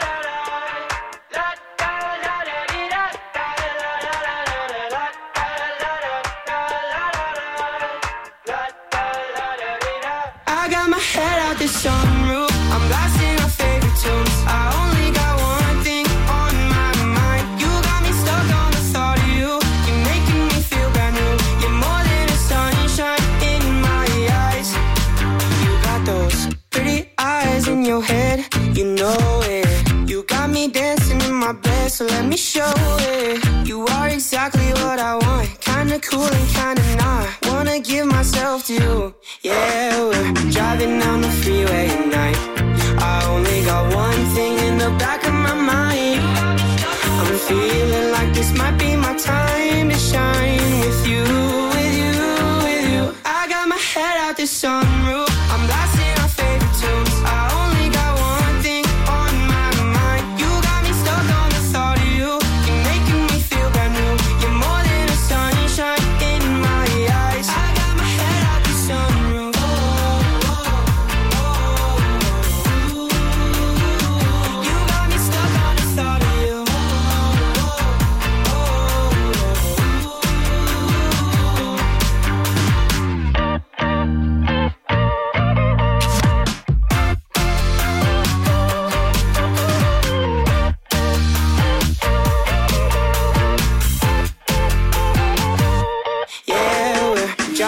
I got my head out the sunroof. I'm blasting my favorite tunes. I only got one thing on my mind. You got me stuck on the thought of you. You're making me feel brand new. You're more than a sunshine in my eyes. You got those pretty eyes in your head. You know it. You got me dancing in my bed, so let me show it. You are exactly what I want. Kinda cool and kinda not. Wanna give myself to you. Yeah, we're driving down the freeway at night. I only got one thing in the back of my mind. I'm feeling like this might be my time to shine with you, with you, with you. I got my head out the sunroof. I'm blasting our favorite tunes. I only got one thing on my mind. You got me stuck on the thought of you. You're making me feel brand new. You're more than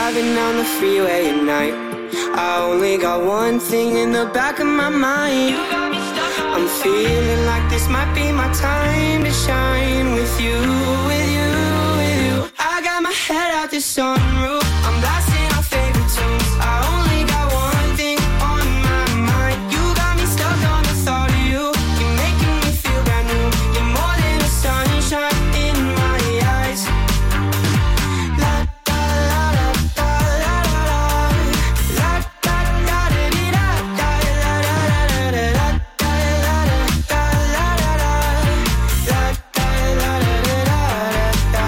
driving down the freeway at night. I only got one thing in the back of my mind. I'm feeling like this might be my time to shine with you, with you, with you. I got my head out the sunroof. I'm blasting our favorite tunes. I only got one thing on my mind. You got me stuck on the thought of you. You're making me feel brand new. You're more than the sunshine in my eyes. La da la da da la la la da da da di da da la la la la la da la da la la la la da la la la da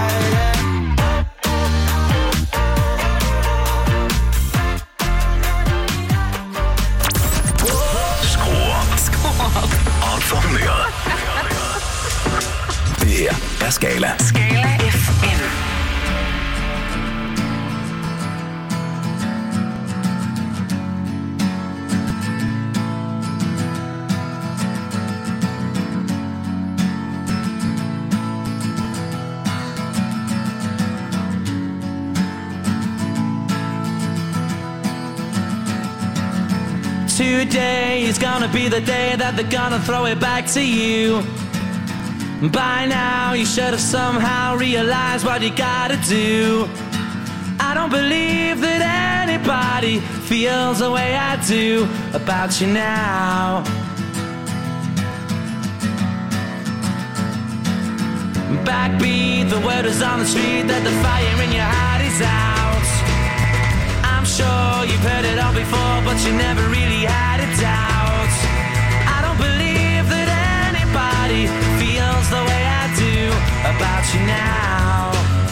Skru op. Skru op. Og for humøret. Det her er Skala. Skala F M. Today is gonna be the day that they're gonna throw it back to you. By now you should have somehow realized what you gotta do. I don't believe that anybody feels the way I do about you now. Backbeat, the word is on the street that the fire in your heart is out. I'm sure you've heard it all before, but you never really had a doubt. I don't believe that anybody feels the way I do about you now.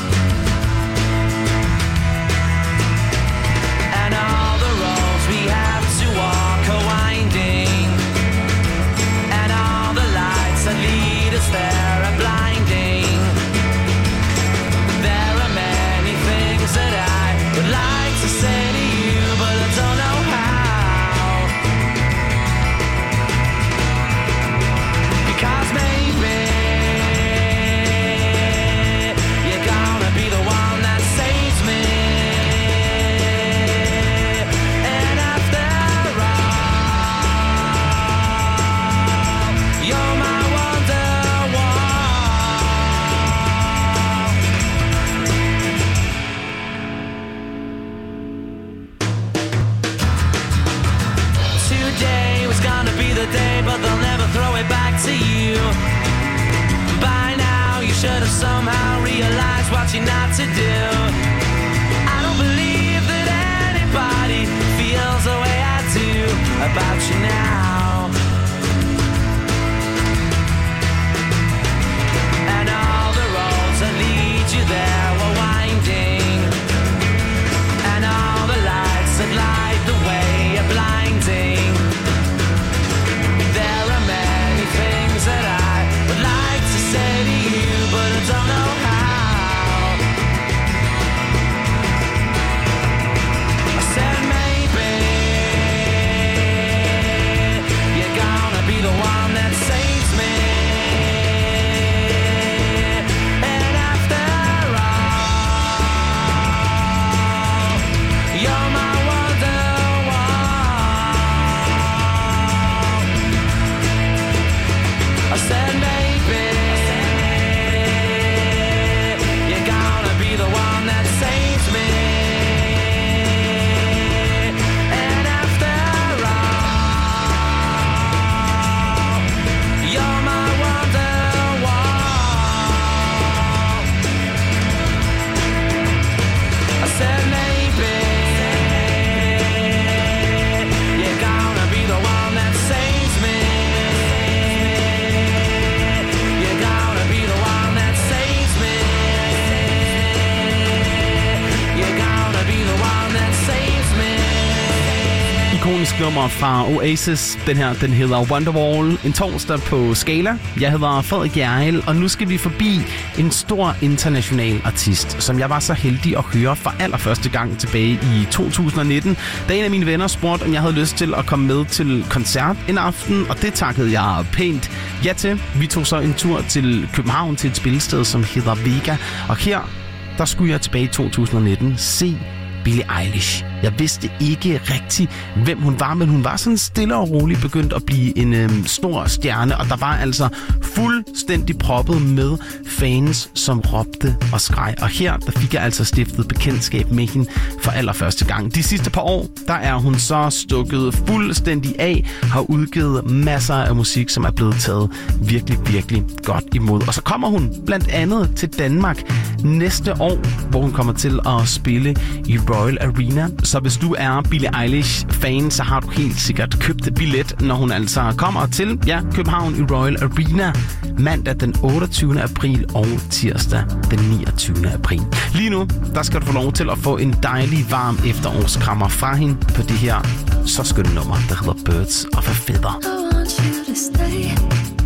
And all the roads we have to walk are winding, and all the lights that lead us there are blinding. There are many things that I would like to say to you, but I don't know how. Because maybe you're gonna be the one that saves me. And after all, you're my Wonderwall. Today was gonna be the day, but they'll never throw it back to you. By now you should have somehow realized what you're not to do. I don't believe that anybody feels the way I do about you now. And all the roads that lead you there were winding, and all the lights that light the way are blinding. There are many things that I would like to say to you, but I don't know how. I said maybe you're gonna be the one that saves me. And after all, you're my Wonderwall. I said maybe you're gonna be the one that saves me. And after all, you're my Wonderwall. I said maybe you're gonna be the one that saves me. You're gonna be the one that saves me. You're gonna be the one that saves me. Ikonisk nummer fra Oasis. Den her, den hedder Wonderwall. En torsdag på Skala. Jeg hedder Frederik Hjerrild, og nu skal vi forbi en stor international artist, som jeg var så heldig at høre for allerførste gang tilbage i to tusind nitten, da en af mine venner spurgte, om jeg havde lyst til at komme med til koncert en aften, og det takkede jeg pænt ja til. Vi tog så en tur til København til et spillested, som hedder Vega, og her, der skulle jeg tilbage i to tusind nitten se Billie Eilish. Jeg vidste ikke rigtigt, hvem hun var, men hun var sådan stille og roligt begyndt at blive en øhm, stor stjerne, og der var altså fuldstændig proppet med fans, som råbte og skreg. Og her, der fik jeg altså stiftet bekendtskab med hende for allerførste gang. De sidste par år, der er hun så stukket fuldstændig af, har udgivet masser af musik, som er blevet taget virkelig, virkelig godt imod. Og så kommer hun blandt andet til Danmark næste år, hvor hun kommer til at spille i Royal Arena. Så hvis du er Billie Eilish-fan, så har du helt sikkert købt billet, når hun altså kommer til ja, København i Royal Arena mandag den otteogtyvende april og tirsdag den niogtyvende april. Lige nu, der skal du få lov til at få en dejlig, varm efterårskrammer fra hende på det her så skønne nummer, der hedder Birds of a Feather. I want you to stay.